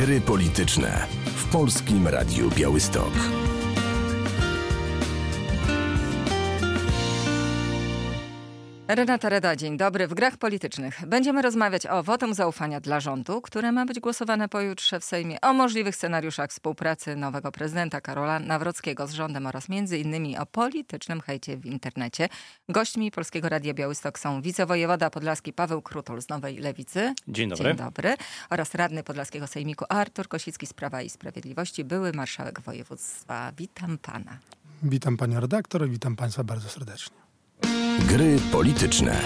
Gry polityczne w Polskim Radiu Białystok. Renata Reda, dzień dobry. W grach politycznych będziemy rozmawiać o wotum zaufania dla rządu, które ma być głosowane pojutrze w Sejmie, o możliwych scenariuszach współpracy nowego prezydenta Karola Nawrockiego z rządem oraz m.in. o politycznym hejcie w internecie. Gośćmi Polskiego Radia Białystok są wicewojewoda podlaski Paweł Krutul z Nowej Lewicy. Dzień dobry. Dzień dobry. Oraz radny podlaskiego sejmiku Artur Kosicki z Prawa i Sprawiedliwości, były marszałek województwa. Witam pana. Witam panią redaktor i witam państwa bardzo serdecznie. Gry polityczne.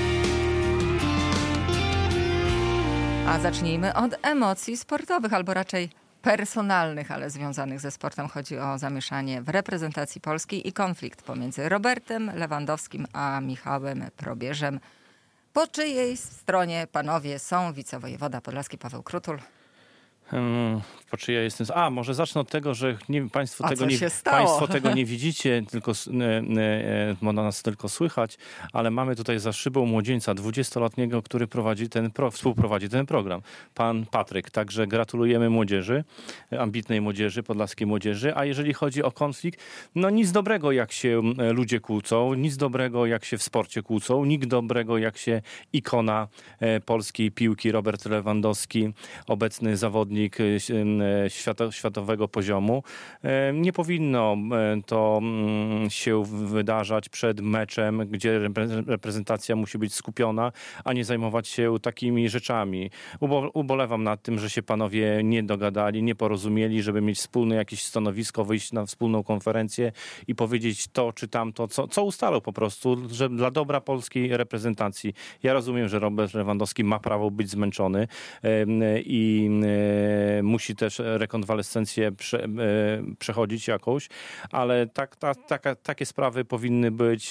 A zacznijmy od emocji sportowych, albo raczej personalnych, ale związanych ze sportem. Chodzi o zamieszanie w reprezentacji polskiej i konflikt pomiędzy Robertem Lewandowskim a Michałem Probierzem. Po czyjej stronie panowie są? Wicewojewoda podlaski Paweł Krutul. Po czyja jestem? Może zacznę od tego, że państwo tego nie widzicie, tylko można nas tylko słychać, ale mamy tutaj za szybą młodzieńca 20-letniego, który współprowadzi ten program. Pan Patryk. Także gratulujemy młodzieży, ambitnej młodzieży, podlaskiej młodzieży. A jeżeli chodzi o konflikt, nic dobrego jak się ludzie kłócą, nic dobrego jak się w sporcie kłócą, nic dobrego jak się ikona polskiej piłki Robert Lewandowski, obecny zawodnik światowego poziomu. Nie powinno to się wydarzać przed meczem, gdzie reprezentacja musi być skupiona, a nie zajmować się takimi rzeczami. Ubolewam nad tym, że się panowie nie dogadali, nie porozumieli, żeby mieć wspólne jakieś stanowisko, wyjść na wspólną konferencję i powiedzieć to czy tamto, co ustalą po prostu, że dla dobra polskiej reprezentacji. Ja rozumiem, że Robert Lewandowski ma prawo być zmęczony i musi też rekonwalescencję przechodzić jakąś, ale takie sprawy powinny być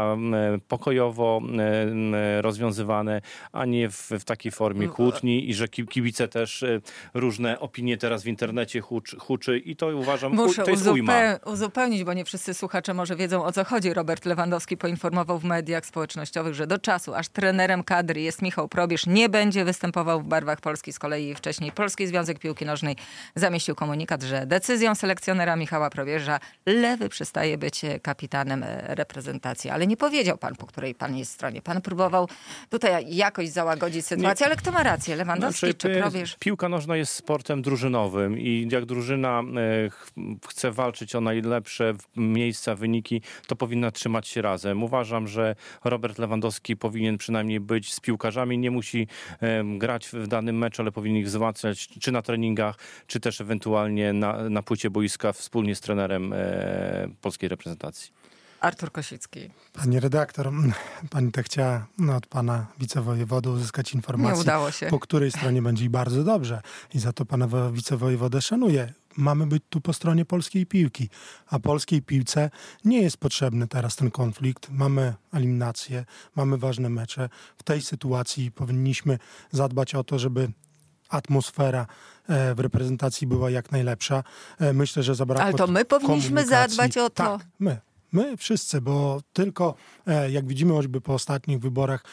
pokojowo rozwiązywane, a nie w takiej formie kłótni i że kibice też różne opinie teraz w internecie huczy i to uważam, muszę to jest ujma. uzupełnić, bo nie wszyscy słuchacze może wiedzą, o co chodzi. Robert Lewandowski poinformował w mediach społecznościowych, że do czasu, aż trenerem kadry jest Michał Probierz, nie będzie występował w barwach Polski. Z kolei wcześniej Polski Związek Piłki Nożnej zamieścił komunikat, że decyzją selekcjonera Michała Probierza Lewy przestaje być kapitanem reprezentacji. Ale nie powiedział pan, po której pan jest stronie. Pan próbował tutaj jakoś załagodzić sytuację, ale kto ma rację? Lewandowski czy Probierz? Piłka nożna jest sportem drużynowym i jak drużyna chce walczyć o najlepsze miejsca, wyniki, to powinna trzymać się razem. Uważam, że Robert Lewandowski powinien przynajmniej być z piłkarzami, nie musi grać w danym meczu, ale powinien ich wzmacniać czy na treningach, czy też ewentualnie na płycie boiska wspólnie z trenerem polskiej reprezentacji. Artur Kosicki. Pani redaktor, pani chciała od pana wicewojewody uzyskać informację, nie udało się, po której stronie będzie i bardzo dobrze. I za to pana wicewojewodę szanuję. Mamy być tu po stronie polskiej piłki, a polskiej piłce nie jest potrzebny teraz ten konflikt. Mamy eliminację, mamy ważne mecze. W tej sytuacji powinniśmy zadbać o to, żeby atmosfera w reprezentacji była jak najlepsza. Myślę, że zabrakło ale to my powinniśmy zadbać o to. Tak, my wszyscy, bo tylko jak widzimy choćby po ostatnich wyborach,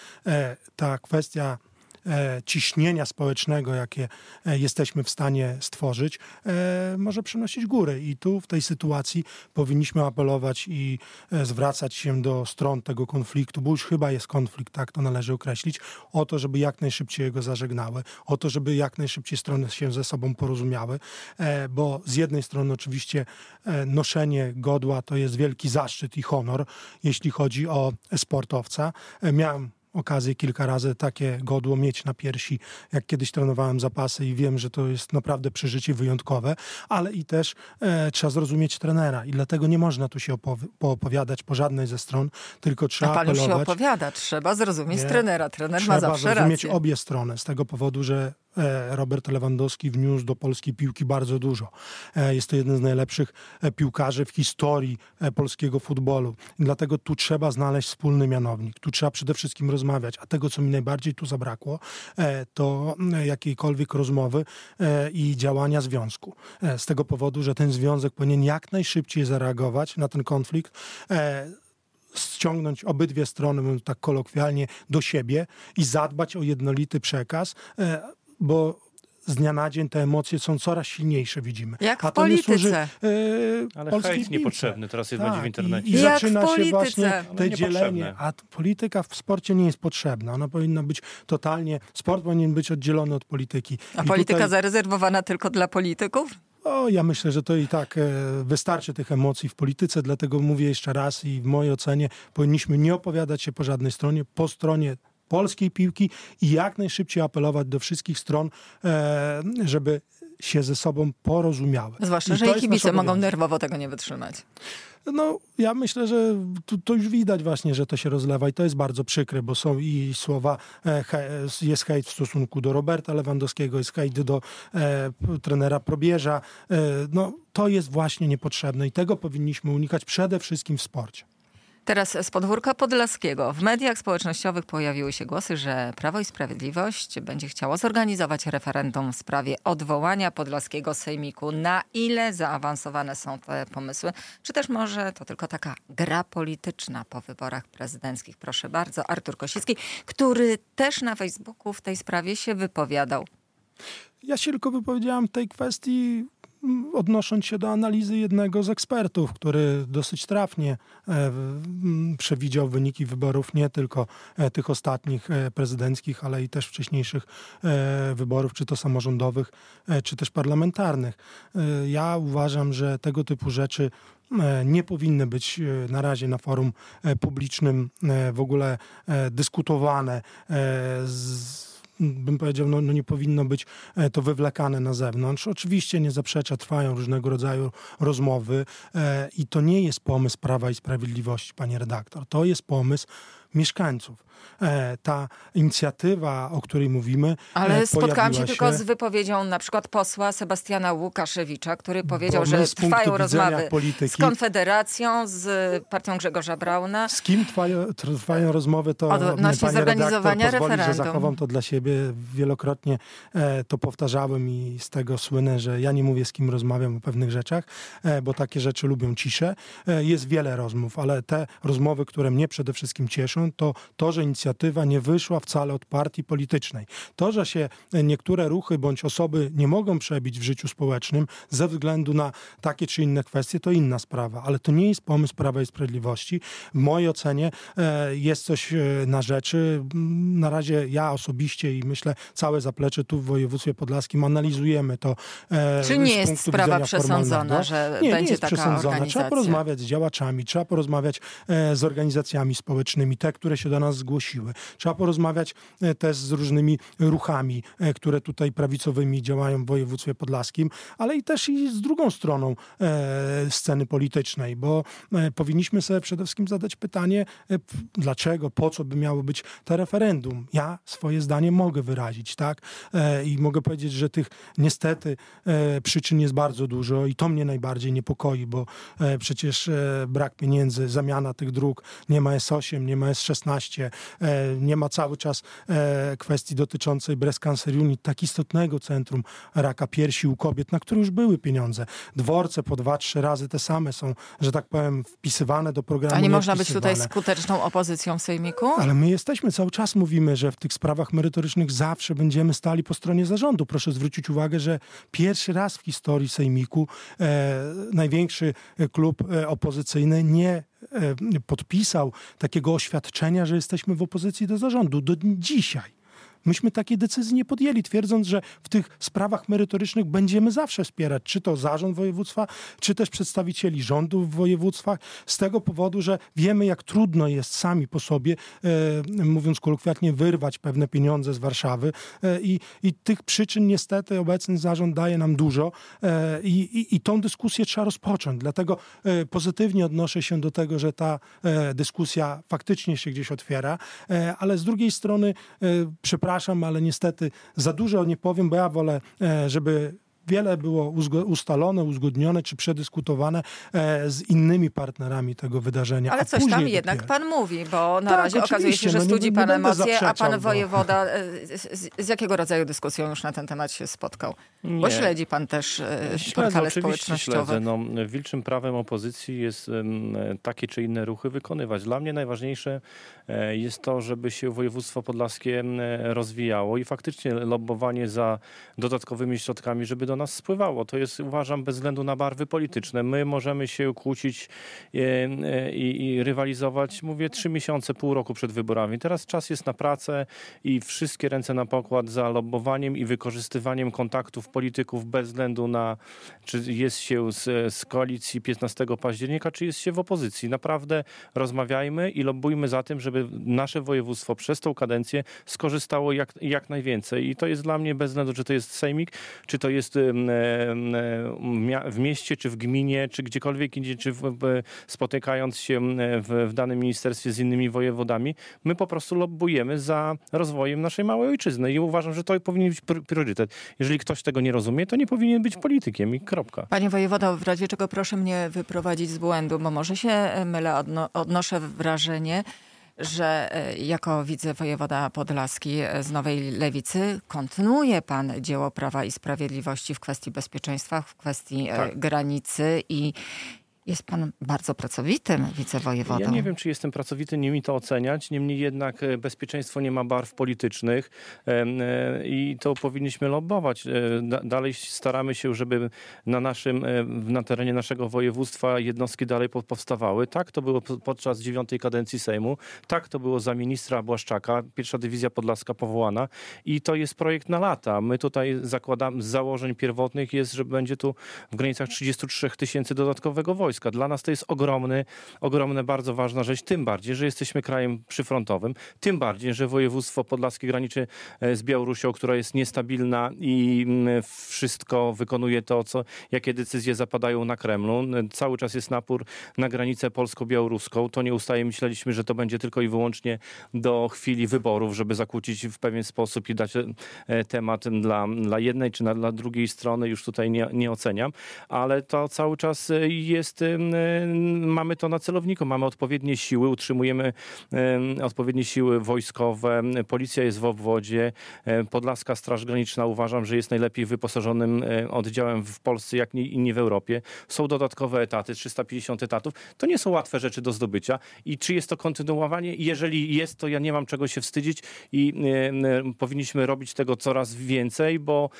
ta kwestia ciśnienia społecznego, jakie jesteśmy w stanie stworzyć, może przynosić górę. I tu w tej sytuacji powinniśmy apelować i zwracać się do stron tego konfliktu, bo już chyba jest konflikt, tak to należy określić, o to, żeby jak najszybciej go zażegnały, o to, żeby jak najszybciej strony się ze sobą porozumiały, bo z jednej strony oczywiście noszenie godła to jest wielki zaszczyt i honor, jeśli chodzi o sportowca. Miałem okazję kilka razy takie godło mieć na piersi, jak kiedyś trenowałem zapasy i wiem, że to jest naprawdę przeżycie wyjątkowe, ale i też trzeba zrozumieć trenera i dlatego nie można tu się poopowiadać po żadnej ze stron, tylko trzeba apelować. A pan już się opowiada, trzeba zrozumieć trenera. Trener ma zawsze rację. Trzeba zrozumieć obie strony z tego powodu, że Robert Lewandowski wniósł do polskiej piłki bardzo dużo. Jest to jeden z najlepszych piłkarzy w historii polskiego futbolu. I dlatego tu trzeba znaleźć wspólny mianownik. Tu trzeba przede wszystkim rozmawiać. A tego, co mi najbardziej tu zabrakło, to jakiejkolwiek rozmowy i działania związku. Z tego powodu, że ten związek powinien jak najszybciej zareagować na ten konflikt, ściągnąć obydwie strony, mówiąc tak kolokwialnie, do siebie i zadbać o jednolity przekaz, bo z dnia na dzień te emocje są coraz silniejsze, widzimy. Jak A w to nie polityce. służy Ale polskiej hejt piłce. niepotrzebny teraz będzie w internecie. I Jak zaczyna w się polityce. właśnie No te niepotrzebne. dzielenie, a polityka w sporcie nie jest potrzebna. Ona powinna być totalnie, sport powinien być oddzielony od polityki. A I polityka tutaj, zarezerwowana tylko dla polityków? ja myślę, że to i tak wystarczy tych emocji w polityce, dlatego mówię jeszcze raz i w mojej ocenie powinniśmy nie opowiadać się po żadnej stronie, po stronie polskiej piłki i jak najszybciej apelować do wszystkich stron, żeby się ze sobą porozumiały. Zwłaszcza, I że to i jest kibice nasz mogą obowiązek. nerwowo tego nie wytrzymać. No, ja myślę, że to już widać właśnie, że to się rozlewa i to jest bardzo przykre, bo są i słowa, jest hejt w stosunku do Roberta Lewandowskiego, jest hejt do trenera Probierza. No, to jest właśnie niepotrzebne i tego powinniśmy unikać przede wszystkim w sporcie. Teraz z podwórka podlaskiego. W mediach społecznościowych pojawiły się głosy, że Prawo i Sprawiedliwość będzie chciało zorganizować referendum w sprawie odwołania podlaskiego sejmiku. Na ile zaawansowane są te pomysły? Czy też może to tylko taka gra polityczna po wyborach prezydenckich? Proszę bardzo, Artur Kosicki, który też na Facebooku w tej sprawie się wypowiadał. Ja się tylko wypowiedziałam w tej kwestii, odnosząc się do analizy jednego z ekspertów, który dosyć trafnie przewidział wyniki wyborów nie tylko tych ostatnich prezydenckich, ale i też wcześniejszych wyborów, czy to samorządowych, czy też parlamentarnych. Ja uważam, że tego typu rzeczy nie powinny być na razie na forum publicznym w ogóle dyskutowane bym powiedział, no nie powinno być to wywlekane na zewnątrz. Oczywiście nie zaprzeczę, trwają różnego rodzaju rozmowy i to nie jest pomysł Prawa i Sprawiedliwości, panie redaktor. To jest pomysł mieszkańców. Ta inicjatywa, o której mówimy, ale spotkałam się pojawiła tylko z wypowiedzią na przykład posła Sebastiana Łukaszewicza, który powiedział, Bo my że z punktu trwają widzenia rozmowy polityki- z Konfederacją, z partią Grzegorza Brauna. Z kim trwają rozmowy, to Odnośnie panie zorganizowania redaktor pozwoli, że referendum. zachowam to dla siebie. Wielokrotnie to powtarzałem i z tego słynę, że ja nie mówię, z kim rozmawiam o pewnych rzeczach, bo takie rzeczy lubią ciszę. Jest wiele rozmów, ale te rozmowy, które mnie przede wszystkim cieszą, to, że inicjatywa nie wyszła wcale od partii politycznej. To, że się niektóre ruchy bądź osoby nie mogą przebić w życiu społecznym ze względu na takie czy inne kwestie, to inna sprawa. Ale to nie jest pomysł Prawa i Sprawiedliwości. W mojej ocenie jest coś na rzeczy. Na razie ja osobiście i myślę całe zaplecze tu w województwie podlaskim analizujemy to. Czy nie z jest punktu sprawa widzenia przesądzona, formalnego. że nie będzie jest taka przesądzona. organizacja? Trzeba porozmawiać z działaczami, trzeba porozmawiać z organizacjami społecznymi, te, które się do nas zgłosiły. Trzeba porozmawiać też z różnymi ruchami, które tutaj prawicowymi działają w województwie podlaskim, ale i też i z drugą stroną sceny politycznej, bo powinniśmy sobie przede wszystkim zadać pytanie, dlaczego, po co by miało być to referendum. Ja swoje zdanie mogę wyrazić, tak? I mogę powiedzieć, że tych niestety przyczyn jest bardzo dużo i to mnie najbardziej niepokoi, bo przecież brak pieniędzy, zamiana tych dróg, nie ma S8, nie ma S16, nie ma cały czas kwestii dotyczącej Breast Cancer Unit, tak istotnego centrum raka piersi u kobiet, na które już były pieniądze. Dworce po 2-3 razy te same są, że tak powiem, wpisywane do programu. A nie można być wpisywane. tutaj skuteczną opozycją w sejmiku? Ale my jesteśmy, cały czas mówimy, że w tych sprawach merytorycznych zawsze będziemy stali po stronie zarządu. Proszę zwrócić uwagę, że pierwszy raz w historii sejmiku największy klub opozycyjny nie podpisał takiego oświadczenia, że jesteśmy w opozycji do zarządu. Do dzisiaj. Myśmy takiej decyzji nie podjęli, twierdząc, że w tych sprawach merytorycznych będziemy zawsze wspierać, czy to zarząd województwa, czy też przedstawicieli rządu w województwach, z tego powodu, że wiemy, jak trudno jest sami po sobie, mówiąc kolokwialnie, wyrwać pewne pieniądze z Warszawy i tych przyczyn niestety obecny zarząd daje nam dużo i tą dyskusję trzeba rozpocząć. Dlatego pozytywnie odnoszę się do tego, że ta dyskusja faktycznie się gdzieś otwiera, ale z drugiej strony przepraszam, ale niestety za dużo nie powiem, bo ja wolę, żeby wiele było ustalone, uzgodnione czy przedyskutowane z innymi partnerami tego wydarzenia. Ale coś tam jednak pan mówi, bo na razie okazuje się, że studzi pan emocje, a pan wojewoda z jakiego rodzaju dyskusją już na ten temat się spotkał? Nie. Bo śledzi pan też portale społecznościowe. No, wilczym prawem opozycji jest takie czy inne ruchy wykonywać. Dla mnie najważniejsze jest to, żeby się województwo podlaskie rozwijało i faktycznie lobbowanie za dodatkowymi środkami, żeby do nas spływało. To jest, uważam, bez względu na barwy polityczne. My możemy się kłócić i rywalizować, mówię, 3 miesiące, pół roku przed wyborami. Teraz czas jest na pracę i wszystkie ręce na pokład za lobbowaniem i wykorzystywaniem kontaktów polityków bez względu na, czy jest się z koalicji 15 października, czy jest się w opozycji. Naprawdę rozmawiajmy i lobbujmy za tym, żeby nasze województwo przez tą kadencję skorzystało jak najwięcej. I to jest dla mnie bez względu, czy to jest sejmik, czy to jest w mieście, czy w gminie, czy gdziekolwiek indziej, czy spotykając się w danym ministerstwie z innymi wojewodami, my po prostu lobbujemy za rozwojem naszej małej ojczyzny i uważam, że to powinien być priorytet. Jeżeli ktoś tego nie rozumie, to nie powinien być politykiem i kropka. Panie wojewodo, w razie czego proszę mnie wyprowadzić z błędu, bo może się mylę, odnoszę wrażenie, że jako wicewojewoda podlaski z Nowej Lewicy kontynuuje pan dzieło Prawa i Sprawiedliwości w kwestii bezpieczeństwa, w kwestii granicy i jest pan bardzo pracowitym wicewojewodą. Ja nie wiem, czy jestem pracowity, nie mi to oceniać. Niemniej jednak bezpieczeństwo nie ma barw politycznych i to powinniśmy lobbować. Dalej staramy się, żeby na terenie naszego województwa jednostki dalej powstawały. Tak to było podczas 9. kadencji Sejmu. Tak to było za ministra Błaszczaka. 1. Dywizja Podlaska powołana i to jest projekt na lata. My tutaj zakładamy, z założeń pierwotnych jest, że będzie tu w granicach 33 000 dodatkowego wojska. Dla nas to jest ogromne, bardzo ważna rzecz, tym bardziej, że jesteśmy krajem przyfrontowym, tym bardziej, że województwo podlaskie graniczy z Białorusią, która jest niestabilna i wszystko wykonuje to, jakie decyzje zapadają na Kremlu. Cały czas jest napór na granicę polsko-białoruską. To nie ustaje. Myśleliśmy, że to będzie tylko i wyłącznie do chwili wyborów, żeby zakłócić w pewien sposób i dać temat dla jednej czy dla drugiej strony. Już tutaj nie oceniam, ale to cały czas jest mamy to na celowniku, mamy odpowiednie siły, utrzymujemy odpowiednie siły wojskowe, policja jest w obwodzie, Podlaska Straż Graniczna uważam, że jest najlepiej wyposażonym oddziałem w Polsce, jak inni w Europie. Są dodatkowe etaty, 350 etatów. To nie są łatwe rzeczy do zdobycia i czy jest to kontynuowanie? Jeżeli jest, to ja nie mam czego się wstydzić i powinniśmy robić tego coraz więcej, bo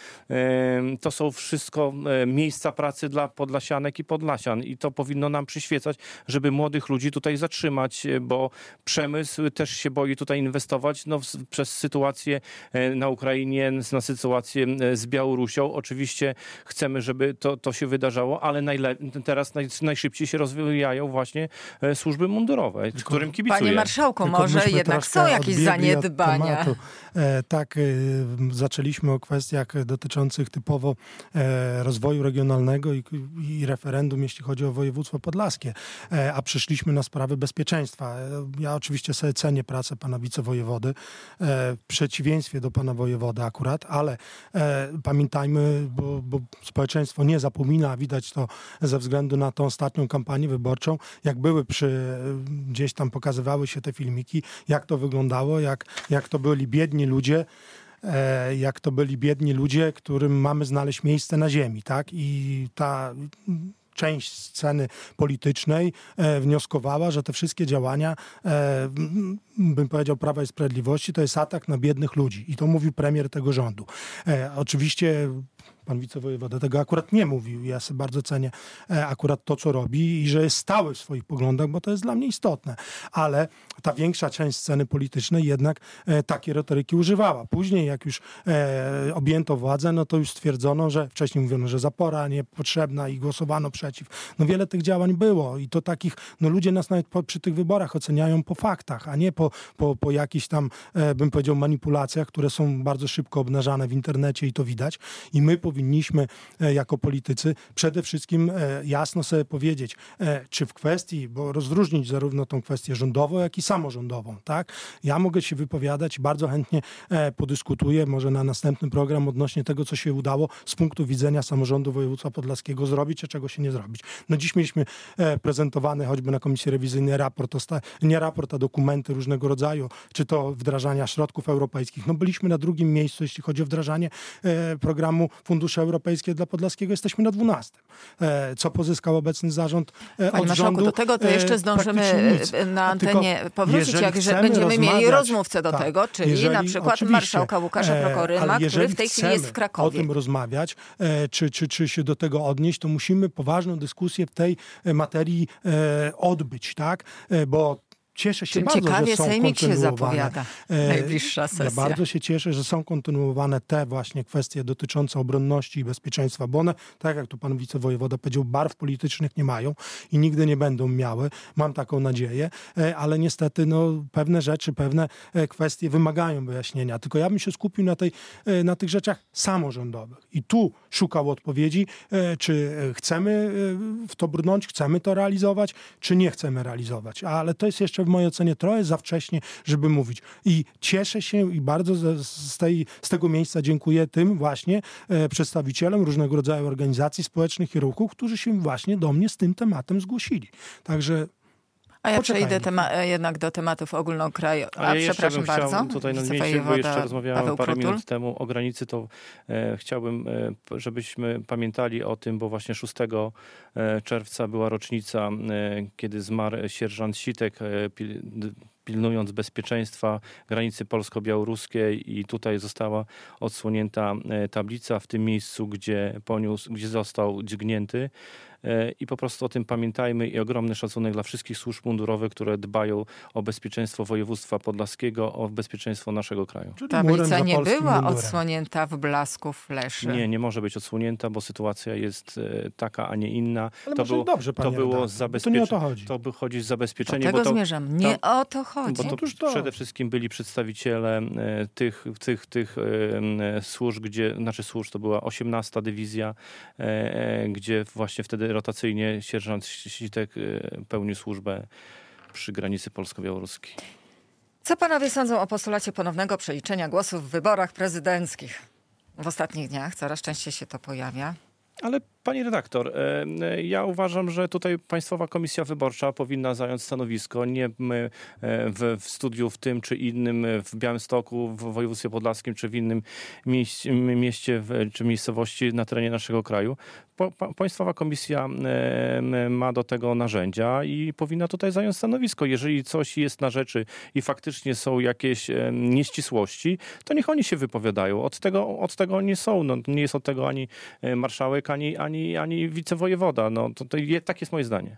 to są wszystko miejsca pracy dla podlasianek i podlasian i to powinno nam przyświecać, żeby młodych ludzi tutaj zatrzymać, bo przemysł też się boi tutaj inwestować przez sytuację na Ukrainie, na sytuację z Białorusią. Oczywiście chcemy, żeby to się wydarzało, ale teraz najszybciej się rozwijają właśnie służby mundurowe, którym kibicuję. Panie marszałku, może jednak są jakieś zaniedbania. Tak, zaczęliśmy o kwestiach dotyczących typowo rozwoju regionalnego i referendum, jeśli chodzi o województwo podlaskie, a przyszliśmy na sprawy bezpieczeństwa. Ja oczywiście sobie cenię pracę pana wicewojewody, w przeciwieństwie do pana wojewody akurat, ale pamiętajmy, bo społeczeństwo nie zapomina, widać to ze względu na tą ostatnią kampanię wyborczą, jak gdzieś tam pokazywały się te filmiki, jak to wyglądało, jak to byli biedni ludzie, którym mamy znaleźć miejsce na ziemi, tak? I ta część sceny politycznej wnioskowała, że te wszystkie działania, bym powiedział, Prawa i Sprawiedliwości, to jest atak na biednych ludzi. I to mówił premier tego rządu. Oczywiście pan wicewojewoda tego akurat nie mówił. Ja sobie bardzo cenię akurat to, co robi i że jest stały w swoich poglądach, bo to jest dla mnie istotne. Ale ta większa część sceny politycznej jednak takiej retoryki używała. Później, jak już objęto władzę, no to już stwierdzono, że wcześniej mówiono, że zapora niepotrzebna i głosowano przeciw. No wiele tych działań było i to takich, no ludzie nas nawet przy tych wyborach oceniają po faktach, a nie po jakichś tam, bym powiedział, manipulacjach, które są bardzo szybko obnażane w internecie i to widać. I my my powinniśmy jako politycy przede wszystkim jasno sobie powiedzieć, czy w kwestii, bo rozróżnić zarówno tą kwestię rządową, jak i samorządową, tak? Ja mogę się wypowiadać, bardzo chętnie podyskutuję, może na następny program odnośnie tego, co się udało z punktu widzenia samorządu województwa podlaskiego zrobić, a czego się nie zrobić. No dziś mieliśmy prezentowany choćby na Komisji Rewizyjnej raport, a dokumenty różnego rodzaju, czy to wdrażania środków europejskich. No byliśmy na drugim miejscu, jeśli chodzi o wdrażanie programu Fundusze Europejskie dla Podlaskiego. Jesteśmy na 12. Co pozyskał obecny zarząd Panie od marszałku, rządu? do tego to jeszcze zdążymy na antenie powrócić, jak będziemy mieli rozmówcę do tego, czyli na przykład marszałka Łukasza Prokoryma, który w tej chwili jest w Krakowie. O tym rozmawiać, czy się do tego odnieść, to musimy poważną dyskusję w tej materii odbyć, tak? Bo cieszę się bardzo, ciekawie że są sejmik się kontynuowane. zapowiada. Najbliższa sesja. Ja bardzo się cieszę, że są kontynuowane te właśnie kwestie dotyczące obronności i bezpieczeństwa, bo one, tak jak tu pan wicewojewoda powiedział, barw politycznych nie mają i nigdy nie będą miały. Mam taką nadzieję, ale niestety pewne rzeczy, pewne kwestie wymagają wyjaśnienia. Tylko ja bym się skupił na tych rzeczach samorządowych. I tu szukał odpowiedzi, czy chcemy w to brnąć, chcemy to realizować, czy nie chcemy realizować. Ale to jest jeszcze w mojej ocenie trochę za wcześnie, żeby mówić. I cieszę się i bardzo z tego miejsca dziękuję tym właśnie przedstawicielom różnego rodzaju organizacji społecznych i ruchów, którzy się właśnie do mnie z tym tematem zgłosili. Także a ja przejdę jednak do tematów ogólnokrajowych. Przepraszam bardzo. Tutaj nadmienić, bo jeszcze rozmawiałem parę minut temu o granicy, to chciałbym, żebyśmy pamiętali o tym, bo właśnie 6 czerwca była rocznica, kiedy zmarł sierżant Sitek, pilnując bezpieczeństwa granicy polsko-białoruskiej i tutaj została odsłonięta tablica w tym miejscu, gdzie został dźgnięty. I po prostu o tym pamiętajmy i ogromny szacunek dla wszystkich służb mundurowych, które dbają o bezpieczeństwo województwa podlaskiego, o bezpieczeństwo naszego kraju. Tablica nie była odsłonięta w blasku fleszy. Nie może być odsłonięta, bo sytuacja jest taka, a nie inna. Ale to było zabezpieczenie. To nie o to chodzi. To by chodzi o zabezpieczenie. Do tego zmierzam. Nie o to chodzi. Bo to przede wszystkim byli przedstawiciele tych służb, to była 18. dywizja, gdzie właśnie wtedy rotacyjnie sierżant Sitek pełnił służbę przy granicy polsko-białoruskiej. Co panowie sądzą o postulacie ponownego przeliczenia głosów w wyborach prezydenckich? W ostatnich dniach coraz częściej się to pojawia. Ale pani redaktor, ja uważam, że tutaj Państwowa Komisja Wyborcza powinna zająć stanowisko, nie my w studiu w tym czy innym, w Białymstoku, w województwie podlaskim, czy w innym mieście czy miejscowości na terenie naszego kraju. Państwowa Komisja ma do tego narzędzia i powinna tutaj zająć stanowisko. Jeżeli coś jest na rzeczy i faktycznie są jakieś nieścisłości, to niech oni się wypowiadają. Od tego oni są. Nie jest od tego ani marszałek, ani wicewojewoda. Tak jest moje zdanie.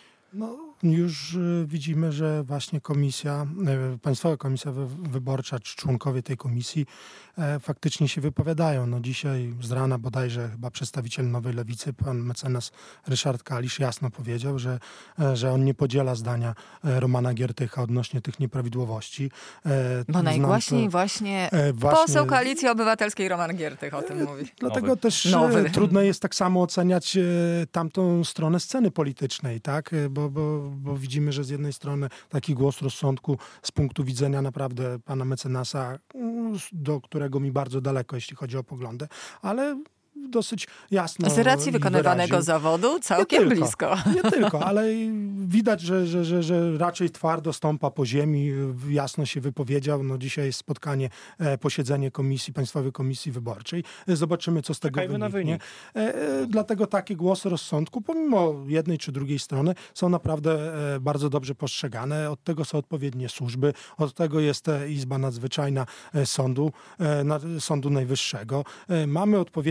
Już widzimy, że właśnie Państwowa Komisja Wyborcza, czy członkowie tej komisji faktycznie się wypowiadają. Dzisiaj z rana bodajże chyba przedstawiciel Nowej Lewicy, pan mecenas Ryszard Kalisz jasno powiedział, że on nie podziela zdania Romana Giertycha odnośnie tych nieprawidłowości. Bo najgłaśniej właśnie poseł Koalicji Obywatelskiej Roman Giertych o tym mówi. Dlatego też trudno jest tak samo oceniać tamtą stronę sceny politycznej, tak? Bo widzimy, że z jednej strony taki głos rozsądku z punktu widzenia naprawdę pana mecenasa, do którego mi bardzo daleko, jeśli chodzi o poglądy, ale dosyć jasno. Z racji wykonywanego zawodu całkiem blisko. Nie tylko, ale widać, że raczej twardo stąpa po ziemi, jasno się wypowiedział. Dzisiaj jest spotkanie, posiedzenie Państwowej Komisji Wyborczej. Zobaczymy, co z tego wyniknie. Dlatego takie głosy rozsądku, pomimo jednej czy drugiej strony, są naprawdę bardzo dobrze postrzegane. Od tego są odpowiednie służby, od tego jest Izba Nadzwyczajna Sądu Najwyższego. Mamy odpowiednie procedury.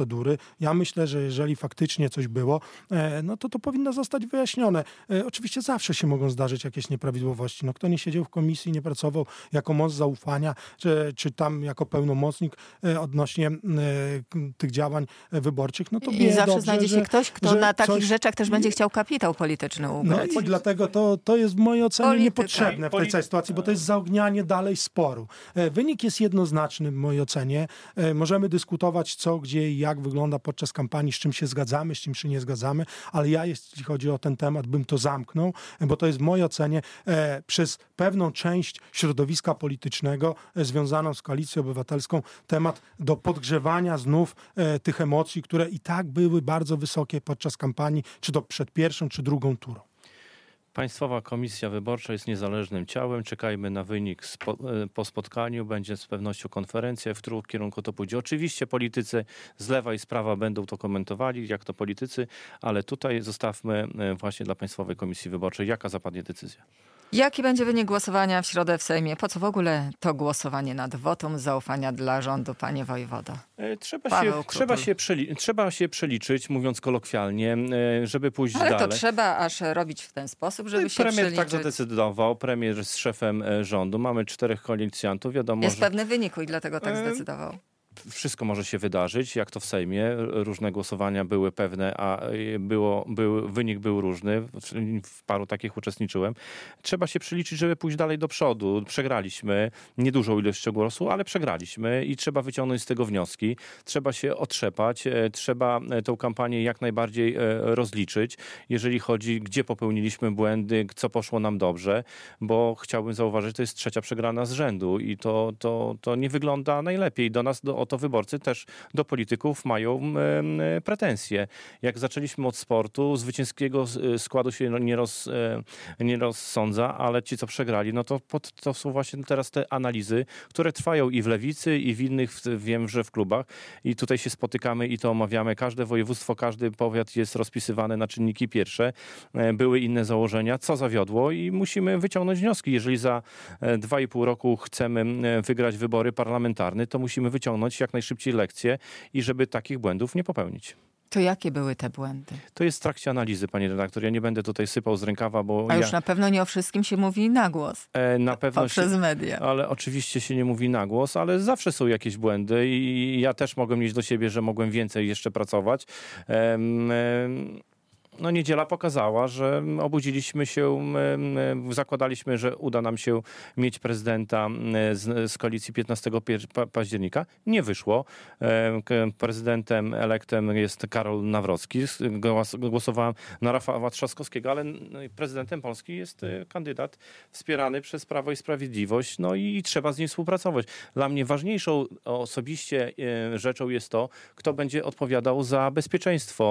procedury. Ja myślę, że jeżeli faktycznie coś było, no to powinno zostać wyjaśnione. Oczywiście zawsze się mogą zdarzyć jakieś nieprawidłowości. No, kto nie siedział w komisji, nie pracował jako most zaufania, czy tam jako pełnomocnik odnośnie tych działań wyborczych, no to I zawsze dobrze, znajdzie się ktoś, kto na takich rzeczach też będzie chciał kapitał polityczny ugrać. No i dlatego to jest w mojej ocenie niepotrzebne w tej całej sytuacji, bo to jest zaognianie dalej sporu. Wynik jest jednoznaczny w mojej ocenie. Możemy dyskutować co, gdzie i jak wygląda podczas kampanii, z czym się zgadzamy, z czym się nie zgadzamy, ale ja, jeśli chodzi o ten temat, bym to zamknął, bo to jest w mojej ocenie przez pewną część środowiska politycznego związaną z Koalicją Obywatelską temat do podgrzewania znów tych emocji, które i tak były bardzo wysokie podczas kampanii, czy to przed pierwszą, czy drugą turą. Państwowa Komisja Wyborcza jest niezależnym ciałem. Czekajmy na wynik po spotkaniu. Będzie z pewnością konferencja, w którym kierunku to pójdzie. Oczywiście politycy z lewa i z prawa będą to komentowali, jak to politycy, ale tutaj zostawmy właśnie dla Państwowej Komisji Wyborczej, jaka zapadnie decyzja. Jaki będzie wynik głosowania w środę w Sejmie? Po co w ogóle to głosowanie nad wotum zaufania dla rządu, panie wojewodo? Trzeba się przeliczyć, mówiąc kolokwialnie, żeby pójść dalej. Ale to trzeba aż robić w ten sposób, żeby się Premier przeliczyć. tak zadecydował, premier jest szefem rządu, mamy 4 koalicjantów, wiadomo, jest że pewny wynik i dlatego tak zdecydował. Wszystko może się wydarzyć, jak to w Sejmie. Różne głosowania były pewne, a wynik był różny. W paru takich uczestniczyłem. Trzeba się przeliczyć, żeby pójść dalej do przodu. Przegraliśmy niedużą ilość głosu, ale przegraliśmy i trzeba wyciągnąć z tego wnioski. Trzeba się otrzepać. Trzeba tę kampanię jak najbardziej rozliczyć, jeżeli chodzi, gdzie popełniliśmy błędy, co poszło nam dobrze, bo chciałbym zauważyć, to jest 3. przegrana z rzędu i to nie wygląda najlepiej. Do nas, o to wyborcy też do polityków mają pretensje. Jak zaczęliśmy od sportu, zwycięskiego składu się nie rozsądza, ale ci, co przegrali, no to są właśnie teraz te analizy, które trwają i w lewicy, i w innych, wiem, że w klubach. I tutaj się spotykamy i to omawiamy. Każde województwo, każdy powiat jest rozpisywany na czynniki pierwsze. Były inne założenia, co zawiodło i musimy wyciągnąć wnioski. Jeżeli za 2,5 roku chcemy wygrać wybory parlamentarne, to musimy wyciągnąć jak najszybciej lekcje i żeby takich błędów nie popełnić. To jakie były te błędy? To jest w trakcie analizy, panie redaktor. Ja nie będę tutaj sypał z rękawa, bo A już na pewno nie o wszystkim się mówi na głos. Na pewno poprzez media. Ale oczywiście się nie mówi na głos, ale zawsze są jakieś błędy i ja też mogłem mieć do siebie, że mogłem więcej jeszcze pracować. No, niedziela pokazała, że obudziliśmy się, zakładaliśmy, że uda nam się mieć prezydenta z koalicji 15 października. Nie wyszło. Prezydentem elektem jest Karol Nawrocki. Głosowałem na Rafała Trzaskowskiego, ale prezydentem Polski jest kandydat wspierany przez Prawo i Sprawiedliwość. No i trzeba z nim współpracować. Dla mnie ważniejszą osobiście rzeczą jest to, kto będzie odpowiadał za bezpieczeństwo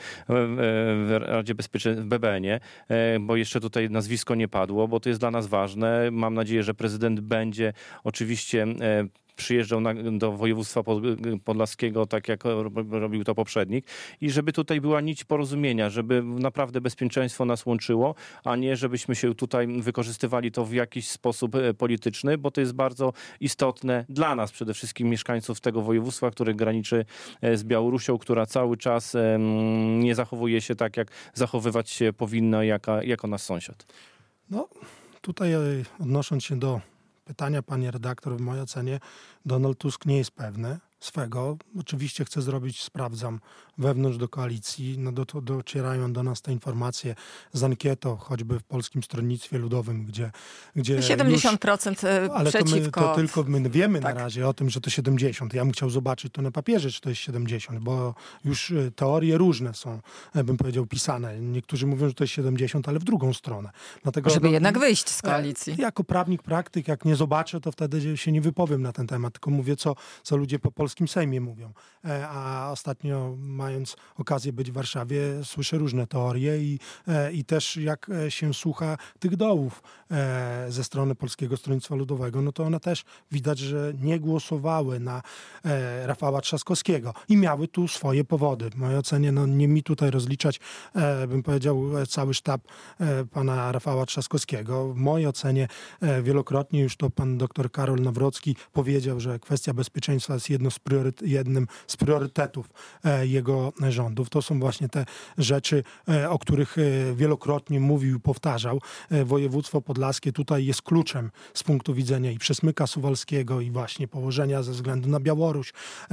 w Radzie Bezpieczeństwa, w BBN-ie, bo jeszcze tutaj nazwisko nie padło, bo to jest dla nas ważne. Mam nadzieję, że prezydent będzie oczywiście przyjeżdżał do województwa podlaskiego, tak jak robił to poprzednik i żeby tutaj była nić porozumienia, żeby naprawdę bezpieczeństwo nas łączyło, a nie żebyśmy się tutaj wykorzystywali to w jakiś sposób polityczny, bo to jest bardzo istotne dla nas, przede wszystkim mieszkańców tego województwa, które graniczy z Białorusią, która cały czas nie zachowuje się tak, jak zachowywać się powinna jako nasz sąsiad. No, tutaj odnosząc się do pytania pani redaktor, w mojej ocenie Donald Tusk nie jest pewny swego. Oczywiście chce zrobić, sprawdzam, wewnątrz do koalicji. No docierają do nas te informacje z ankietą, choćby w Polskim Stronnictwie Ludowym, gdzie 70% ale przeciwko. to tylko my wiemy tak. Na razie o tym, że to 70. Ja bym chciał zobaczyć to na papierze, czy to jest 70, bo już teorie różne są, bym powiedział, pisane. Niektórzy mówią, że to jest 70, ale w drugą stronę. Dlatego, żeby jednak wyjść z koalicji. Jako prawnik, praktyk, jak nie zobaczę, to wtedy się nie wypowiem na ten temat, tylko mówię, co ludzie po polskim Sejmie mówią. A ostatnio, mając okazję być w Warszawie, słyszę różne teorie i też jak się słucha tych dołów ze strony Polskiego Stronnictwa Ludowego, no to one też widać, że nie głosowały na Rafała Trzaskowskiego i miały tu swoje powody. W mojej ocenie, no nie mi tutaj rozliczać, bym powiedział, cały sztab pana Rafała Trzaskowskiego. W mojej ocenie wielokrotnie już to pan doktor Karol Nawrocki powiedział, że kwestia bezpieczeństwa jest jedną z jednym z priorytetów jego rządów. To są właśnie te rzeczy, o których wielokrotnie mówił i powtarzał. Województwo podlaskie tutaj jest kluczem z punktu widzenia i Przesmyka Suwalskiego i właśnie położenia ze względu na Białoruś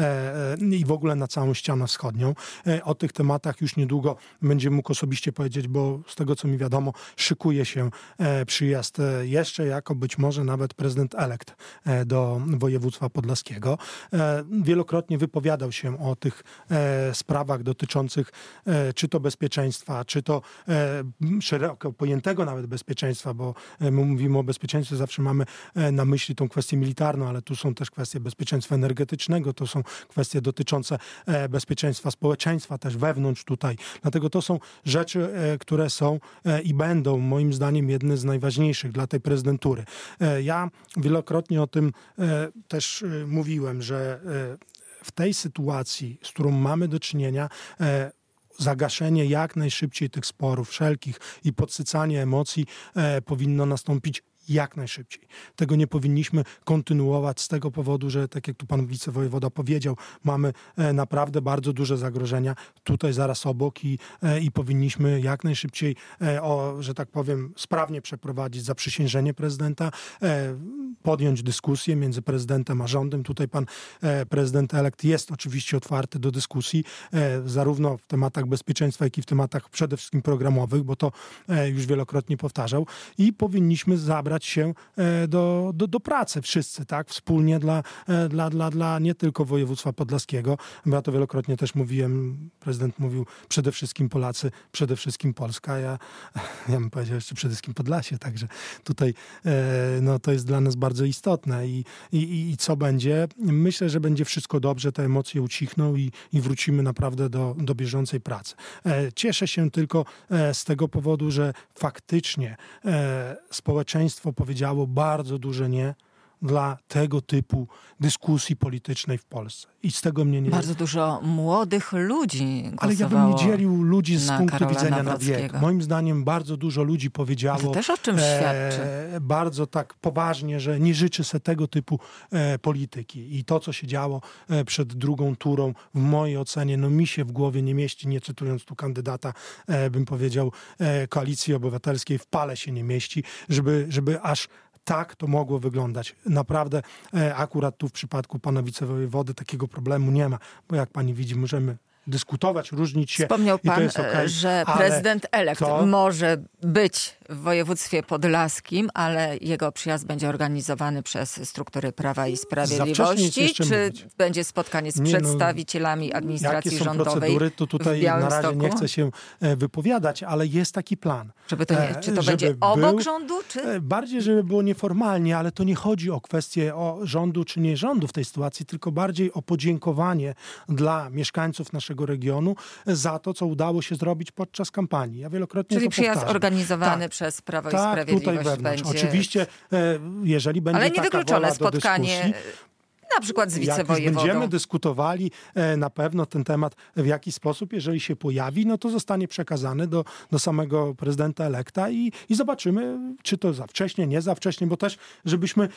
i w ogóle na całą ścianę wschodnią. O tych tematach już niedługo będzie mógł osobiście powiedzieć, bo z tego co mi wiadomo, szykuje się przyjazd jeszcze jako być może nawet prezydent elekt do województwa podlaskiego. Wielokrotnie wypowiadał się o tych sprawach dotyczących czy to bezpieczeństwa, czy to szeroko pojętego nawet bezpieczeństwa, bo my mówimy o bezpieczeństwie, zawsze mamy na myśli tą kwestię militarną, ale tu są też kwestie bezpieczeństwa energetycznego, to są kwestie dotyczące bezpieczeństwa społeczeństwa też wewnątrz tutaj. Dlatego to są rzeczy, które są i będą moim zdaniem jedne z najważniejszych dla tej prezydentury. Ja wielokrotnie o tym też mówiłem, że w tej sytuacji, z którą mamy do czynienia, zagaszenie jak najszybciej tych sporów wszelkich i podsycanie emocji powinno nastąpić jak najszybciej. Tego nie powinniśmy kontynuować z tego powodu, że tak jak tu pan wicewojewoda powiedział, mamy naprawdę bardzo duże zagrożenia tutaj zaraz obok i powinniśmy jak najszybciej, że tak powiem, sprawnie przeprowadzić zaprzysiężenie prezydenta, podjąć dyskusję między prezydentem a rządem. Tutaj pan prezydent elekt jest oczywiście otwarty do dyskusji, zarówno w tematach bezpieczeństwa, jak i w tematach przede wszystkim programowych, bo to już wielokrotnie powtarzał i powinniśmy zabrać się do pracy wszyscy, tak, wspólnie dla nie tylko województwa podlaskiego, bo ja to wielokrotnie też mówiłem, prezydent mówił przede wszystkim Polacy, przede wszystkim Polska, ja bym powiedział jeszcze przede wszystkim Podlasie, także tutaj no, to jest dla nas bardzo istotne i co będzie? Myślę, że będzie wszystko dobrze, te emocje ucichną i wrócimy naprawdę do bieżącej pracy. Cieszę się tylko z tego powodu, że faktycznie społeczeństwo powiedziało bardzo duże nie dla tego typu dyskusji politycznej w Polsce. I z tego mnie nie... Bardzo dużo młodych ludzi głosowało. Ale ja bym nie dzielił ludzi z punktu Karola widzenia Nawrockiego. na wiek. Moim zdaniem bardzo dużo ludzi powiedziało... To też o czym świadczy. Bardzo tak poważnie, że nie życzy sobie tego typu polityki. I to, co się działo przed drugą turą, w mojej ocenie, no mi się w głowie nie mieści, nie cytując tu kandydata, bym powiedział, Koalicji Obywatelskiej, w pale się nie mieści, żeby aż tak to mogło wyglądać. Naprawdę akurat tu w przypadku pana wicewojewody takiego problemu nie ma, bo jak pani widzi, możemy dyskutować, różnić się. Wspomniał pan, okay, że prezydent elekt może być w województwie podlaskim, ale jego przyjazd będzie organizowany przez struktury Prawa i Sprawiedliwości. Czy będzie spotkanie z przedstawicielami administracji jakie są rządowej procedury, to tutaj na razie nie chcę się wypowiadać, ale jest taki plan. Czy to będzie obok rządu? Czy? Bardziej, żeby było nieformalnie, ale to nie chodzi o kwestię o rządu czy nie rządu w tej sytuacji, tylko bardziej o podziękowanie dla mieszkańców naszego regionu za to, co udało się zrobić podczas kampanii. Ja wielokrotnie Czyli to przyjazd powtarzam. organizowany przez Prawo i Sprawiedliwość tutaj wewnątrz. będzie... Oczywiście, jeżeli będzie ale taka niewykluczone wola spotkanie... do dyskusji, na przykład z jak wicewojewodą. już będziemy dyskutowali na pewno ten temat w jaki sposób, jeżeli się pojawi, no to zostanie przekazany do samego prezydenta elekta i zobaczymy, czy to za wcześnie, nie za wcześnie, bo też, żebyśmy,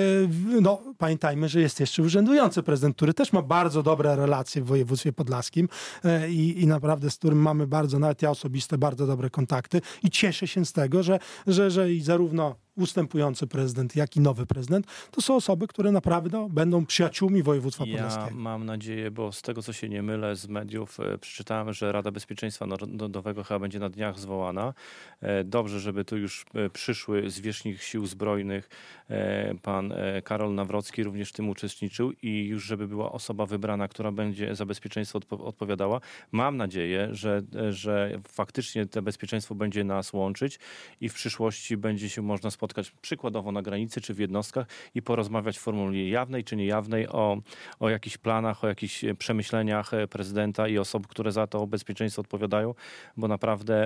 no pamiętajmy, że jest jeszcze urzędujący prezydent, który też ma bardzo dobre relacje w województwie podlaskim i naprawdę z którym mamy bardzo, nawet ja osobiste, bardzo dobre kontakty i cieszę się z tego, że i zarówno ustępujący prezydent, jak i nowy prezydent, to są osoby, które naprawdę będą przyjaciółmi województwa podlaskiego. Ja mam nadzieję, bo z tego, co się nie mylę, z mediów przeczytałem, że Rada Bezpieczeństwa Narodowego chyba będzie na dniach zwołana. Dobrze, żeby tu już przyszły zwierzchnik Sił Zbrojnych, pan Karol Nawrocki również w tym uczestniczył i już żeby była osoba wybrana, która będzie za bezpieczeństwo odpowiadała. Mam nadzieję, że faktycznie to bezpieczeństwo będzie nas łączyć i w przyszłości będzie się można spotkać przykładowo na granicy czy w jednostkach i porozmawiać w formule jawnej czy niejawnej o jakichś planach, o jakichś przemyśleniach prezydenta i osób, które za to bezpieczeństwo odpowiadają, bo naprawdę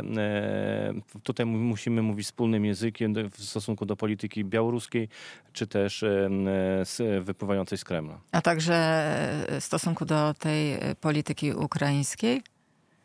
tutaj musimy mówić wspólnym językiem w stosunku do polityki białoruskiej czy też wypływającej z Kremla. A także w stosunku do tej polityki ukraińskiej?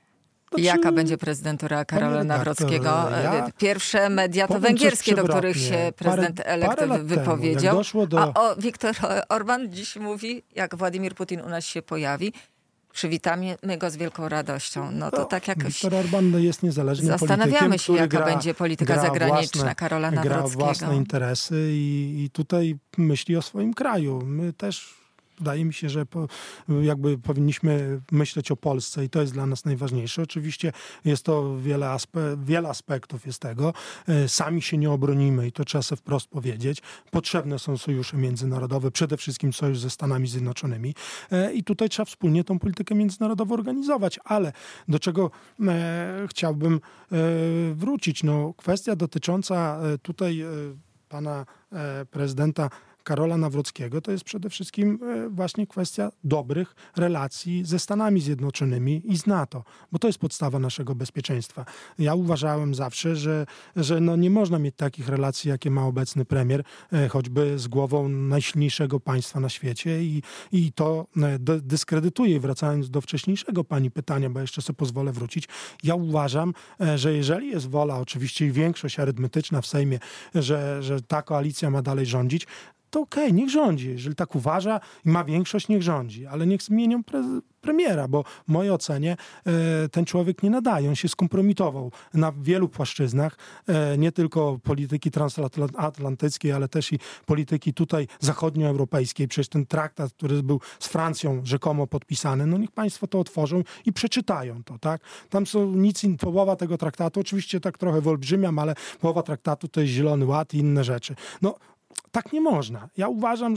Jaka będzie prezydentura Karola Nawrockiego? Pierwsze media to węgierskie, do których się prezydent elekt wypowiedział. A Viktor Orban dziś mówi, jak Władimir Putin u nas się pojawi, przywitamy go z wielką radością. No to tak jakoś Viktor Orban jest niezależnym zastanawiamy się, jaka będzie polityka zagraniczna Karola Nawrockiego. Gra własne interesy i tutaj myśli o swoim kraju. My też wydaje mi się, że jakby powinniśmy myśleć o Polsce i to jest dla nas najważniejsze. Oczywiście jest to wiele aspektów jest tego. Sami się nie obronimy i to trzeba sobie wprost powiedzieć. Potrzebne są sojusze międzynarodowe, przede wszystkim sojusz ze Stanami Zjednoczonymi i tutaj trzeba wspólnie tą politykę międzynarodową organizować. Ale do czego chciałbym wrócić? No, kwestia dotycząca tutaj pana prezydenta Karola Nawrockiego to jest przede wszystkim właśnie kwestia dobrych relacji ze Stanami Zjednoczonymi i z NATO, bo to jest podstawa naszego bezpieczeństwa. Ja uważałem zawsze, że no nie można mieć takich relacji, jakie ma obecny premier, choćby z głową najsilniejszego państwa na świecie i to dyskredytuje. Wracając do wcześniejszego pani pytania, bo jeszcze sobie pozwolę wrócić, ja uważam, że jeżeli jest wola, oczywiście i większość arytmetyczna w Sejmie, że ta koalicja ma dalej rządzić, to okej, niech rządzi. Jeżeli tak uważa i ma większość, niech rządzi. Ale niech zmienią premiera, bo w mojej ocenie ten człowiek nie nadaje. On się skompromitował na wielu płaszczyznach, nie tylko polityki transatlantyckiej, ale też i polityki tutaj zachodnioeuropejskiej. Przecież ten traktat, który był z Francją rzekomo podpisany, no niech państwo to otworzą i przeczytają to, tak? Tam są połowa tego traktatu, oczywiście tak trochę wyolbrzymiam, ale połowa traktatu to jest Zielony Ład i inne rzeczy. No, tak nie można. Ja uważam,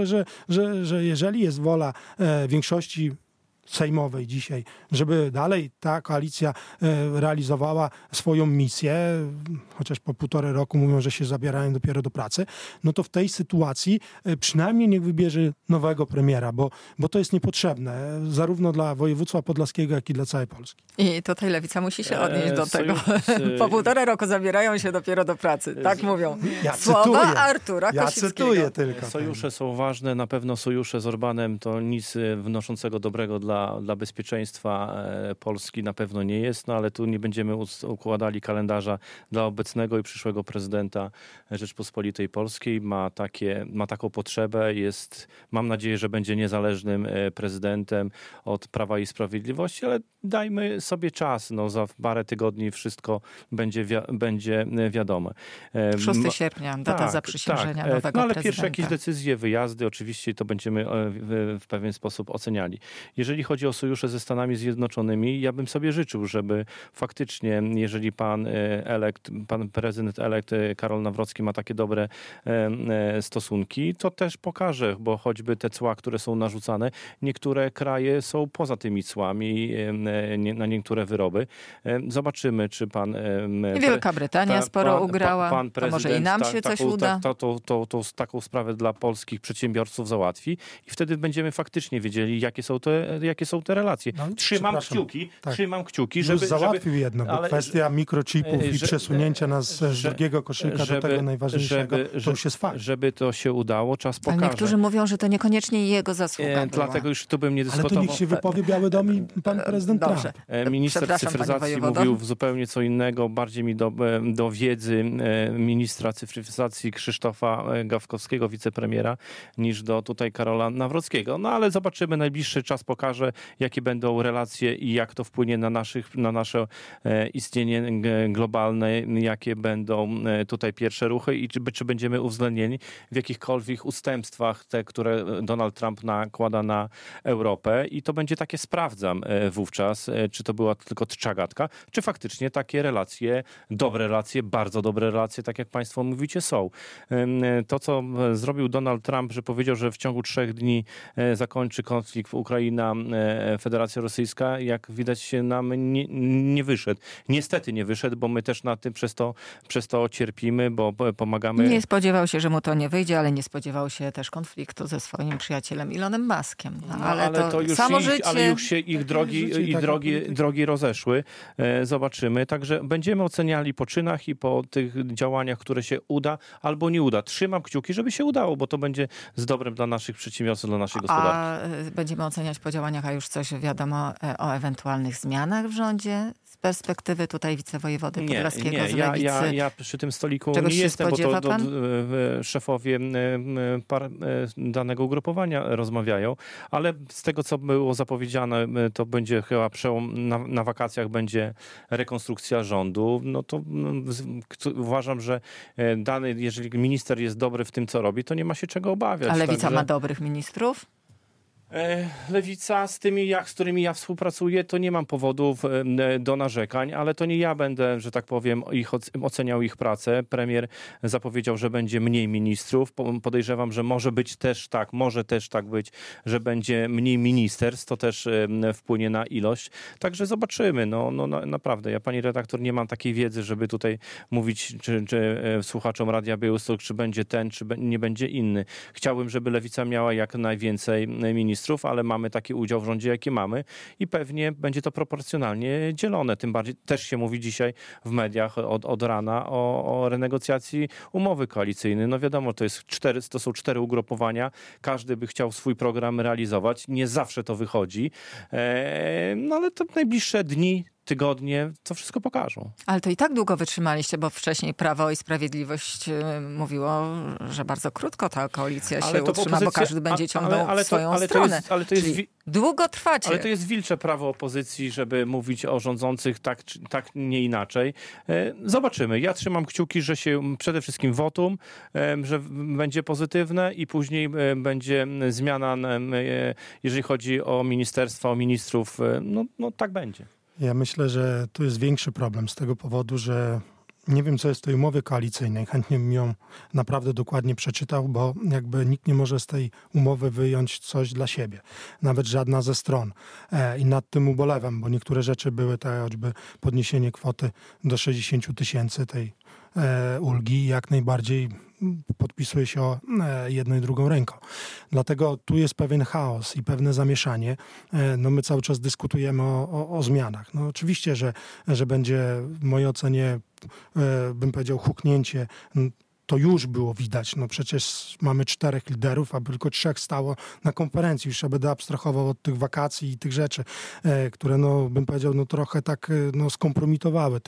że jeżeli jest wola większości sejmowej dzisiaj, żeby dalej ta koalicja realizowała swoją misję, chociaż po 1,5 roku mówią, że się zabierają dopiero do pracy, no to w tej sytuacji przynajmniej niech wybierze nowego premiera, bo to jest niepotrzebne, zarówno dla województwa podlaskiego, jak i dla całej Polski. I tutaj Lewica musi się odnieść do tego. Po 1,5 roku zabierają się dopiero do pracy. Tak mówią. Słowa Artura Kosickiego. Ja cytuję tylko. Sojusze są ważne. Na pewno sojusze z Orbanem to nic wnoszącego dobrego dla bezpieczeństwa Polski na pewno nie jest, no ale tu nie będziemy układali kalendarza dla obecnego i przyszłego prezydenta Rzeczpospolitej Polskiej. Ma taką potrzebę, mam nadzieję, że będzie niezależnym prezydentem od Prawa i Sprawiedliwości, ale dajmy sobie czas. No, za parę tygodni wszystko będzie wiadome. 6 sierpnia, data zaprzysiężenia nowego prezydenta. Ale pierwsze jakieś decyzje, wyjazdy, oczywiście to będziemy w pewien sposób oceniali. Jeżeli chodzi o sojusze ze Stanami Zjednoczonymi, ja bym sobie życzył, żeby faktycznie, jeżeli pan prezydent elekt Karol Nawrocki ma takie dobre stosunki, to też pokaże, bo choćby te cła, które są narzucane, niektóre kraje są poza tymi cłami na niektóre wyroby. Zobaczymy, czy pan... Wielka Brytania sporo ugrała, to może i nam się coś uda. Taką sprawę dla polskich przedsiębiorców załatwi i wtedy będziemy faktycznie wiedzieli, jakie są te relacje. No, trzymam kciuki, żeby... Już załatwił jedno, bo kwestia mikrochipów i przesunięcia nas z drugiego koszyka do tego najważniejszego, to już jest fakt. Żeby to się udało, czas pokaże. Ale niektórzy mówią, że to niekoniecznie jego zasługa dlatego już tu bym nie dyskutował. Ale to niech się wypowie Biały Dom i pan prezydent Trump. Minister cyfryzacji mówił zupełnie co innego, bardziej mi do wiedzy ministra cyfryzacji Krzysztofa Gawkowskiego, wicepremiera, niż do tutaj Karola Nawrockiego. No ale zobaczymy, najbliższy czas pokaże, jakie będą relacje i jak to wpłynie na nasze istnienie globalne, jakie będą tutaj pierwsze ruchy i czy będziemy uwzględnieni w jakichkolwiek ustępstwach, te, które Donald Trump nakłada na Europę i to będzie takie sprawdzam wówczas, czy to była tylko czcza gadka, czy faktycznie takie relacje, dobre relacje, bardzo dobre relacje, tak jak państwo mówicie, są. To, co zrobił Donald Trump, że powiedział, że w ciągu 3 dni zakończy konflikt Ukraina, Federacja Rosyjska, jak widać się nam nie wyszedł. Niestety nie wyszedł, bo my też na tym przez to cierpimy, bo pomagamy. Nie spodziewał się, że mu to nie wyjdzie, ale nie spodziewał się też konfliktu ze swoim przyjacielem Elonem Muskiem. Ale już się ich drogi rozeszły. Zobaczymy. Także będziemy oceniali po czynach i po tych działaniach, które się uda albo nie uda. Trzymam kciuki, żeby się udało, bo to będzie z dobrem dla naszych przedsiębiorców, dla naszej gospodarki. A będziemy oceniać po działaniach ugruppowaniach, a już coś wiadomo o ewentualnych zmianach w rządzie z perspektywy tutaj wicewojewody podlaskiego z Lewicy? Ja przy tym stoliku Czegoś nie się jestem, bo spodziewa to pan? szefowie danego ugrupowania rozmawiają, ale z tego, co było zapowiedziane, to będzie chyba przełom, na wakacjach będzie rekonstrukcja rządu, no to uważam, że jeżeli minister jest dobry w tym, co robi, to nie ma się czego obawiać. A Lewica Także ma dobrych ministrów? Lewica, z którymi ja współpracuję, to nie mam powodów do narzekań, ale to nie ja będę, że tak powiem, oceniał ich pracę. Premier zapowiedział, że będzie mniej ministrów. Podejrzewam, że może też tak być, że będzie mniej ministerstw. To też wpłynie na ilość. Także zobaczymy. Naprawdę. Ja, pani redaktor, nie mam takiej wiedzy, żeby tutaj mówić, czy słuchaczom Radia Białystok, czy będzie ten, czy nie będzie inny. Chciałbym, żeby Lewica miała jak najwięcej ministrów, ale mamy taki udział w rządzie, jaki mamy i pewnie będzie to proporcjonalnie dzielone. Tym bardziej też się mówi dzisiaj w mediach od rana o renegocjacji umowy koalicyjnej. No wiadomo, to są 4 ugrupowania. Każdy by chciał swój program realizować. Nie zawsze to wychodzi. Ale to najbliższe dni, tygodnie to wszystko pokażą. Ale to i tak długo wytrzymaliście, bo wcześniej Prawo i Sprawiedliwość mówiło, że bardzo krótko ta koalicja się utrzyma, bo każdy będzie ciągnął w swoją stronę. Długo trwacie. Ale to jest wilcze prawo opozycji, żeby mówić o rządzących tak nie inaczej. Zobaczymy. Ja trzymam kciuki, że się przede wszystkim wotum, że będzie pozytywne i później będzie zmiana, jeżeli chodzi o ministerstwa, o ministrów. No tak będzie. Ja myślę, że tu jest większy problem z tego powodu, że nie wiem, co jest w tej umowie koalicyjnej. Chętnie bym ją naprawdę dokładnie przeczytał, bo jakby nikt nie może z tej umowy wyjąć coś dla siebie. Nawet żadna ze stron. I nad tym ubolewam, bo niektóre rzeczy były, tak choćby podniesienie kwoty do 60 000 tej ulgi, jak najbardziej podpisuje się o jedną i drugą ręką. Dlatego tu jest pewien chaos i pewne zamieszanie. My cały czas dyskutujemy o zmianach. No oczywiście, że będzie w mojej ocenie, bym powiedział, huknięcie. To już było widać. No przecież mamy 4 liderów, a tylko 3 stało na konferencji. Już ja będę abstrahował od tych wakacji i tych rzeczy, które, bym powiedział, trochę tak skompromitowały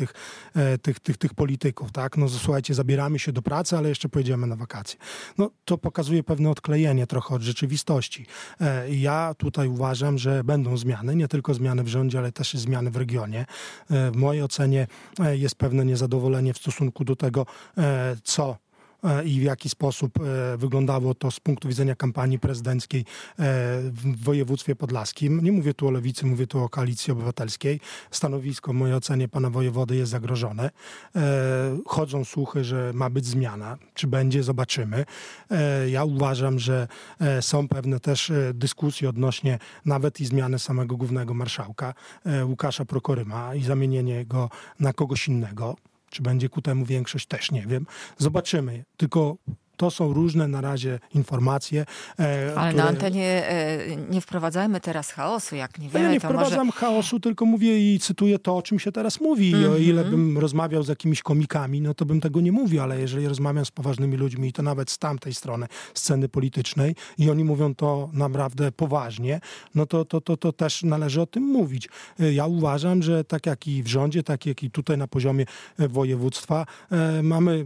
tych polityków. Tak? Słuchajcie, zabieramy się do pracy, ale jeszcze pojedziemy na wakacje. To pokazuje pewne odklejenie trochę od rzeczywistości. Ja tutaj uważam, że będą zmiany, nie tylko zmiany w rządzie, ale też i zmiany w regionie. W mojej ocenie jest pewne niezadowolenie w stosunku do tego, co i w jaki sposób wyglądało to z punktu widzenia kampanii prezydenckiej w województwie podlaskim. Nie mówię tu o Lewicy, mówię tu o Koalicji Obywatelskiej. Stanowisko w mojej ocenie pana wojewody jest zagrożone. Chodzą słuchy, że ma być zmiana. Czy będzie? Zobaczymy. Ja uważam, że są pewne też dyskusje odnośnie nawet i zmiany samego głównego marszałka Łukasza Prokoryma i zamienienie go na kogoś innego. Czy będzie ku temu większość, też nie wiem. Zobaczymy. Tylko to są różne na razie informacje. Ale na antenie nie wprowadzajmy teraz chaosu, jak nie wiemy. Ja nie wprowadzam chaosu, tylko mówię i cytuję to, o czym się teraz mówi. I o ile bym rozmawiał z jakimiś komikami, to bym tego nie mówił, ale jeżeli rozmawiam z poważnymi ludźmi i to nawet z tamtej strony sceny politycznej i oni mówią to naprawdę poważnie, to też należy o tym mówić. Ja uważam, że tak jak i w rządzie, tak jak i tutaj na poziomie województwa mamy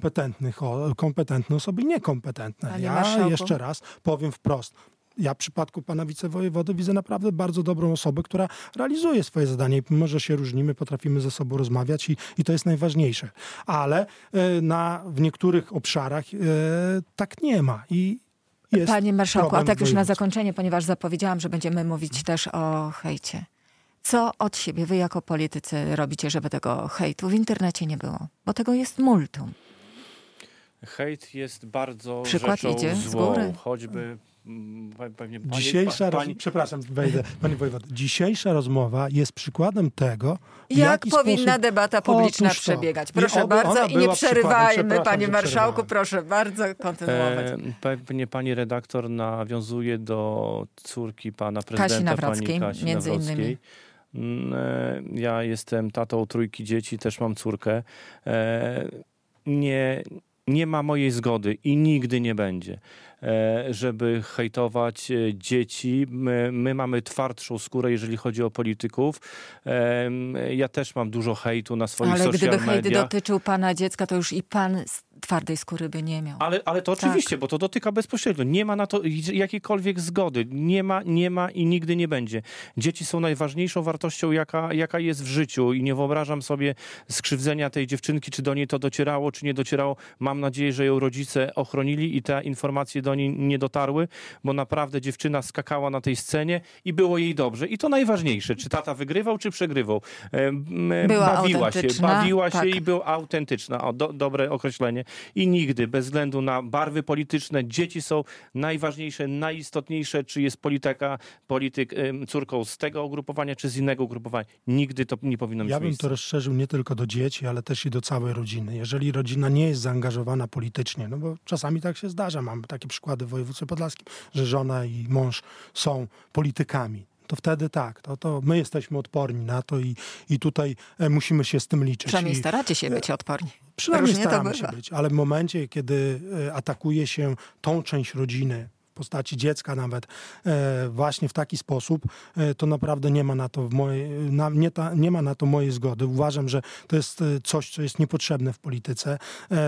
kompetentne osoby i niekompetentne. Panie Ja marszałku, jeszcze raz powiem wprost. Ja w przypadku pana wicewojewody widzę naprawdę bardzo dobrą osobę, która realizuje swoje zadanie. I mimo, że się różnimy, potrafimy ze sobą rozmawiać i to jest najważniejsze. Ale w niektórych obszarach tak nie ma. Panie marszałku, a tak już na zakończenie, ponieważ zapowiedziałam, że będziemy mówić też o hejcie. Co od siebie wy jako politycy robicie, żeby tego hejtu w internecie nie było? Bo tego jest multum. Hejt jest bardzo Przykład rzeczą idzie z złą. góry. Choćby pewnie przepraszam, wejdę, pani wojewodo. Dzisiejsza rozmowa jest przykładem tego, jak powinna debata publiczna przebiegać. Proszę bardzo i nie przerywajmy, panie marszałku, proszę bardzo kontynuować. Pewnie pani redaktor nawiązuje do córki pana prezydenta, pani Kasi między Nawrockiej. innymi. Ja jestem tatą 3 dzieci, też mam córkę. nie ma mojej zgody i nigdy nie będzie, żeby hejtować dzieci. My mamy twardszą skórę, jeżeli chodzi o polityków. Ja też mam dużo hejtu na swoich social mediach. Ale gdyby hejt dotyczył pana dziecka, to już i pan twardej skóry by nie miał. Ale to oczywiście, bo to dotyka bezpośrednio. Nie ma na to jakiejkolwiek zgody. Nie ma i nigdy nie będzie. Dzieci są najważniejszą wartością, jaka jest w życiu i nie wyobrażam sobie skrzywdzenia tej dziewczynki, czy do niej to docierało, czy nie docierało. Mam nadzieję, że ją rodzice ochronili i te informacje do niej nie dotarły, bo naprawdę dziewczyna skakała na tej scenie i było jej dobrze. I to najważniejsze. Czy tata wygrywał, czy przegrywał. Bawiła się i była autentyczna. Dobre określenie. I nigdy, bez względu na barwy polityczne, dzieci są najważniejsze, najistotniejsze, czy jest polityk córką z tego ugrupowania, czy z innego ugrupowania. Nigdy to nie powinno mieć miejsca. Ja bym to rozszerzył nie tylko do dzieci, ale też i do całej rodziny. Jeżeli rodzina nie jest zaangażowana politycznie, no bo czasami tak się zdarza, mam takie przykłady w województwie podlaskim, że żona i mąż są politykami. To wtedy tak, to my jesteśmy odporni na to i tutaj musimy się z tym liczyć. Przynajmniej staracie się być odporni. Przynajmniej staramy się być, ale w momencie, kiedy atakuje się tą część rodziny, w postaci dziecka nawet, właśnie w taki sposób, to naprawdę nie ma na to nie ma na to mojej zgody. Uważam, że to jest coś, co jest niepotrzebne w polityce.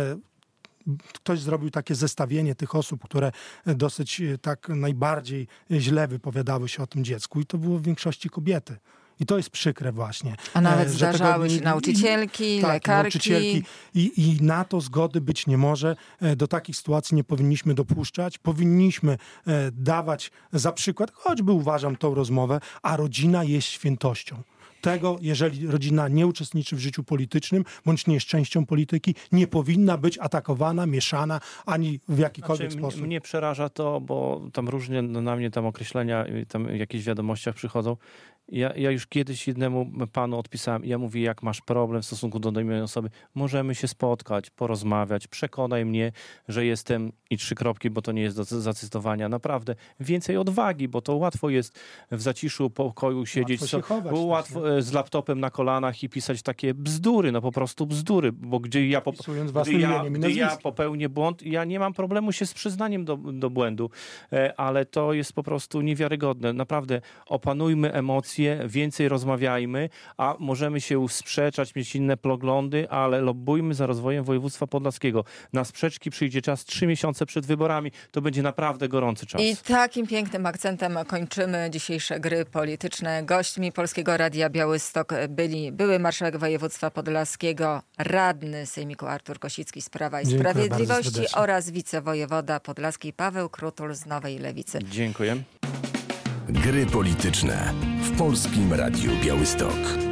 Ktoś zrobił takie zestawienie tych osób, które dosyć tak najbardziej źle wypowiadały się o tym dziecku i to było w większości kobiety. I to jest przykre właśnie. A nawet zdarzały się nauczycielki, lekarki. I na to zgody być nie może. Do takich sytuacji nie powinniśmy dopuszczać. Powinniśmy dawać za przykład, choćby uważam tą rozmowę, a rodzina jest świętością. Tego, jeżeli rodzina nie uczestniczy w życiu politycznym, bądź nie jest częścią polityki, nie powinna być atakowana, mieszana, ani w jakikolwiek sposób. Mnie przeraża to, bo tam różnie na mnie tam określenia, tam jakieś wiadomościach przychodzą. Ja już kiedyś jednemu panu odpisałem, ja mówię, jak masz problem w stosunku do danej osoby, możemy się spotkać, porozmawiać, przekonaj mnie, że jestem i 3 kropki, bo to nie jest do zacytowania. Naprawdę więcej odwagi, bo to łatwo jest w zaciszu pokoju siedzieć, łatwo z laptopem na kolanach i pisać takie bzdury, no po prostu bzdury, bo gdy ja popełnię błąd, ja nie mam problemu się z przyznaniem do błędu, ale to jest po prostu niewiarygodne. Naprawdę opanujmy emocje, więcej rozmawiajmy, a możemy się sprzeczać, mieć inne poglądy, ale lobbujmy za rozwojem województwa podlaskiego. Na sprzeczki przyjdzie czas 3 miesiące przed wyborami. To będzie naprawdę gorący czas. I takim pięknym akcentem kończymy dzisiejsze gry polityczne. Gośćmi Polskiego Radia Białystok były marszałek województwa podlaskiego, radny sejmiku Artur Kosicki z Prawa i Sprawiedliwości oraz wicewojewoda podlaski Paweł Krutul z Nowej Lewicy. Dziękuję. Gry polityczne w Polskim Radiu Białystok.